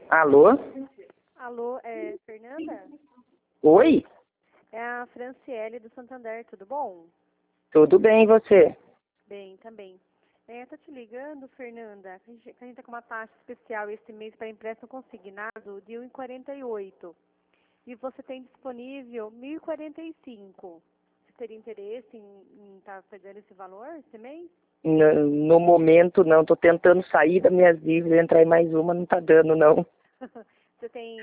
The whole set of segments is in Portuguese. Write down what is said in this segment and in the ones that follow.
Alô? Alô, é Fernanda? Oi? É a Franciele do Santander, tudo bom? Tudo bem, e você? Bem, também. Tô te ligando, Fernanda, que a gente tá com uma taxa especial esse mês para empréstimo consignado de 1,48. E você tem disponível 1.045. Você teria interesse em estar pegando esse valor esse mês? No momento não, tô tentando sair das minhas dívidas, entrar em mais uma, não tá dando não. Você tem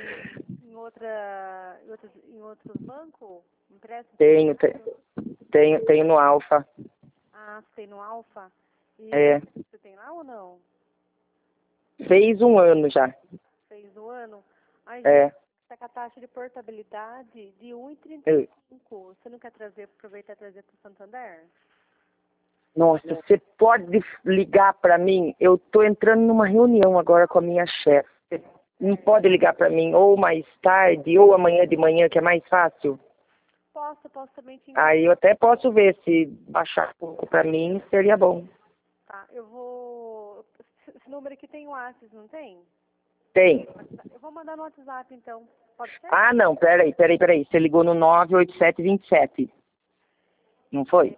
em outros bancos empréstimo? Tenho, tenho no Alfa. Ah, você tem no Alfa? E É, você tem lá ou não? fez um ano já. Fez o ano? Ai, gente, É, está com a taxa de portabilidade de eu- 1,35. Você não quer aproveitar e trazer para o Santander? nossa, você pode ligar pra mim? Eu tô entrando numa reunião agora com a minha chefe. Não pode ligar pra mim ou mais tarde ou amanhã de manhã, que é mais fácil? Posso também te Aí encaminhar. eu até posso ver se baixar um pouco pra mim, seria bom. Tá, eu vou... Esse número aqui tem o WhatsApp, não tem? Tem. Eu vou mandar no WhatsApp, então. Pode ser? Ah, não, peraí. Você ligou no 98727, não foi?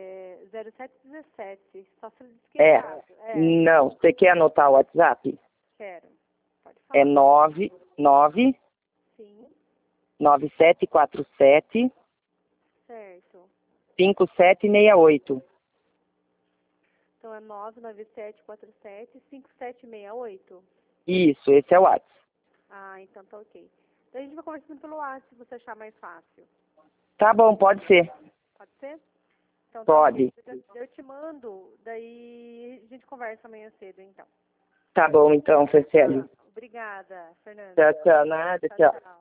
0717. Só se ele disse que é É. errado. Não, você quer anotar o WhatsApp? Quero. Pode É falar. 99 Sim, 9747 certo. 5768. Então é 997475768. Isso, esse é o WhatsApp. Ah, então tá ok. Então a gente vai conversando pelo WhatsApp, se você achar mais fácil. Tá bom, pode ser. Pode ser? Então tá ok. Pode. Eu te mando, daí a gente conversa amanhã cedo, então. Tá bom, então, Franciele. Obrigada, Fernanda. Tchau, tchau, nada, Tchau, tchau. tchau.